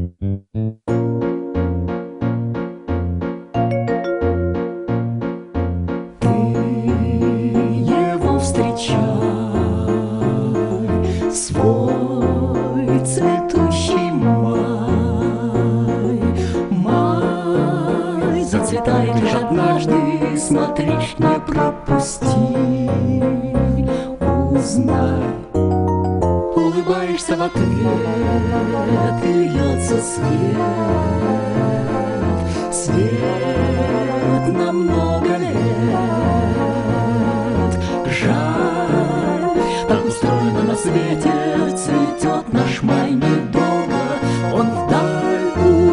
Ты его встречай, свой цветущий май. Май зацветает лишь однажды, смотри, не пропусти, узнай. Улыбаешься в ответ, и льется свет, свет на много лет. Жаль, так устроено на свете, цветет наш май недолго, он вдаль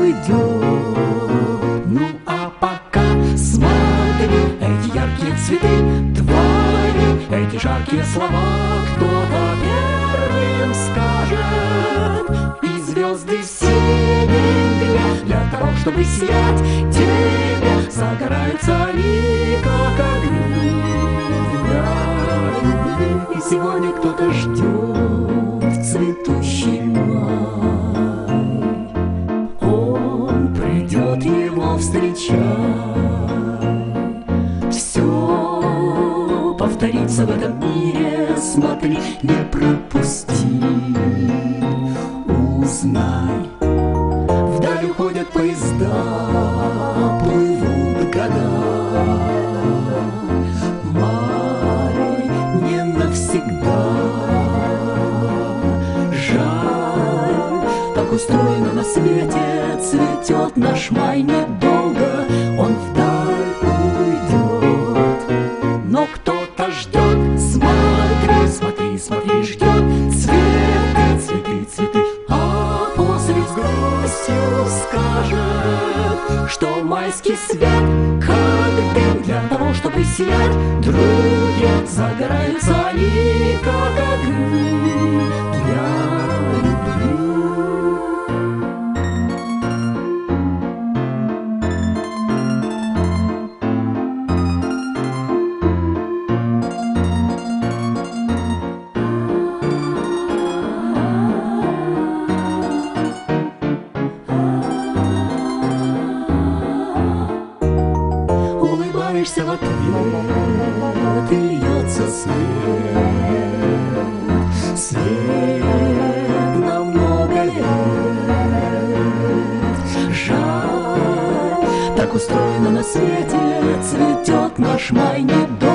уйдет. Ну а пока смотри, эти яркие цветы твои, эти жаркие слова кто-то первым скажет. И звезды в синем небе для того, чтобы сиять тебе, загораются они, как огни для любви. И сегодня кто-то ждет цветущий май, он придет его встречать. Все повторится в этом мире, смотри, не пропусти, узнай. Вдаль уходят поезда, плывут года. Май не навсегда. Жаль, так устроено на свете, цветет наш май недолго, он вдаль уйдет. Но кто-то ждет, смотри, смотри, смотри, ждет цветы, цветы, цветы, а после с грустью скажет, что майский свет, как дым для того, чтобы сиять, другие загораются они, как огни для любви. Улыбаешься в ответ, и льется свет, свет на много лет. Жаль, так устроено на свете, цветет наш май недолго.